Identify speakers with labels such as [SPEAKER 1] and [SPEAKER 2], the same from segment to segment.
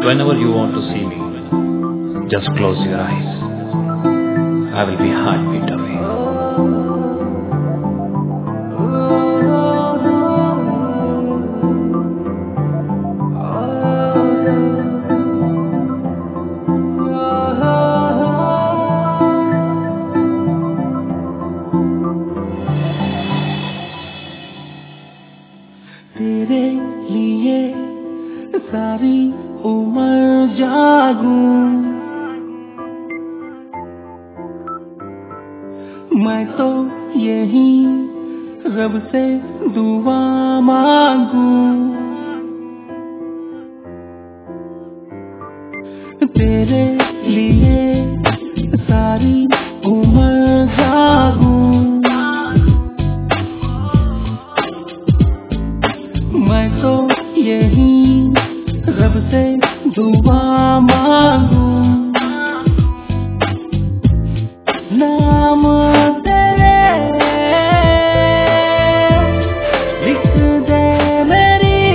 [SPEAKER 1] Whenever you want to see me, just close your eyes. I will be heartbeat away.
[SPEAKER 2] तेरे लिए सारी उम्र जागूं, मैं तो यही रब से दुआ मांगूं। तेरे लिए सारी उम्र जागूं, मैं तो यही रब से दुआ मांगूं। नाम तेरे लिख दे मेरी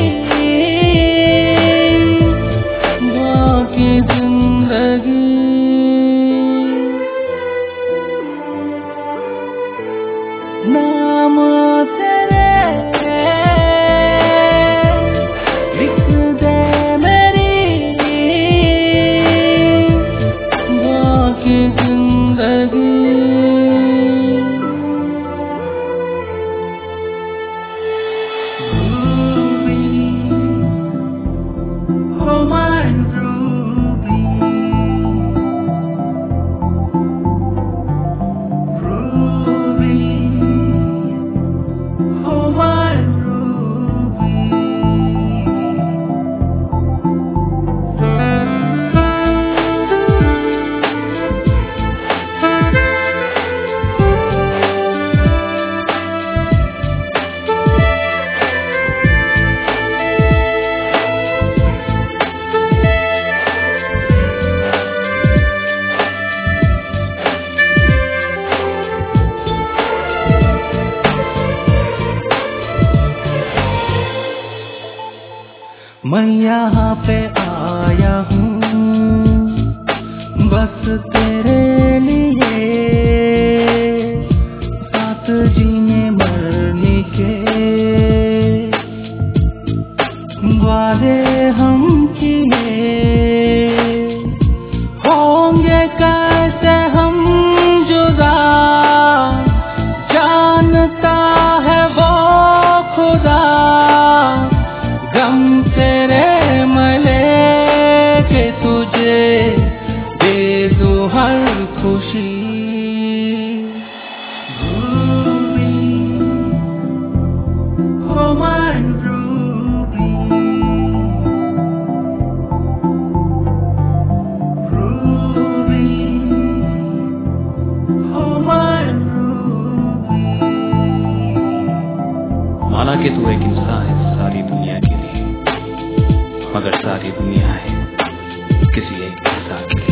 [SPEAKER 2] बाकी जिंदगी। नाम तेरे मैं यहाँ पे आया हूँ बस तेरे लिए, साथ जीने मरने के वादे हम किए, होंगे कैसे हम जुदा, जानता है वो खुदा। गम तेरे मले के तुझे दे दूं हर खुशी। Ruby, oh my Ruby, Ruby, oh my Ruby।
[SPEAKER 1] माना कि तू एक इंसान है सारी दुनिया के लिए, मगर सारी दुनिया है किसी एक इंसान के लिए।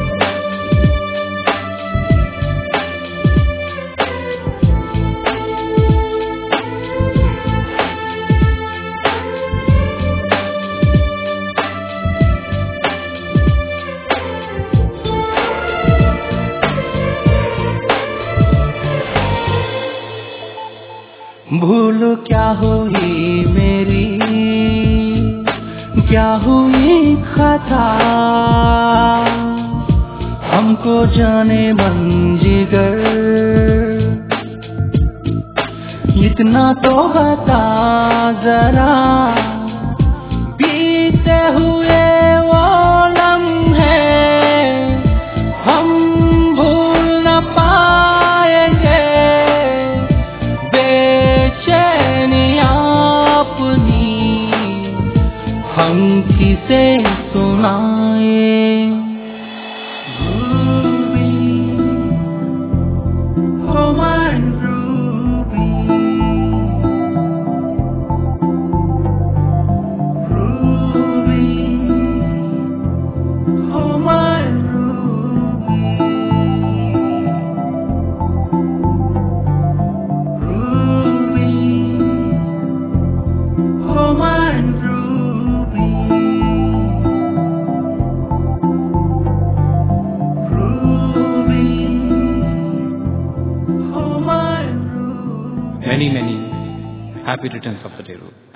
[SPEAKER 2] भूल क्या हुई मेरी, क्या हुई खता, हमको जाने मन जिगर, इतना तो बता जरा। बीते हुए वो लम्हे हम भूल न पाएंगे, बेचैनियां अपनी हम किसे सुनाए। Ruby, oh my Ruby, Ruby, oh my Ruby, Ruby, oh my Ruby।
[SPEAKER 1] Many happy returns of the day, Ruby.